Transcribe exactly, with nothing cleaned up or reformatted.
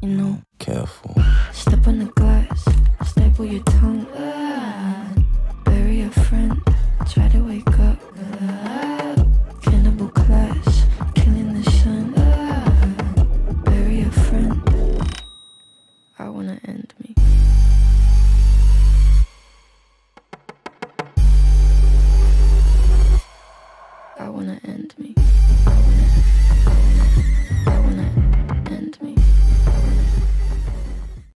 you know. Careful. Step on the glass, staple your tongue. Ah, bury a friend, try to wake up.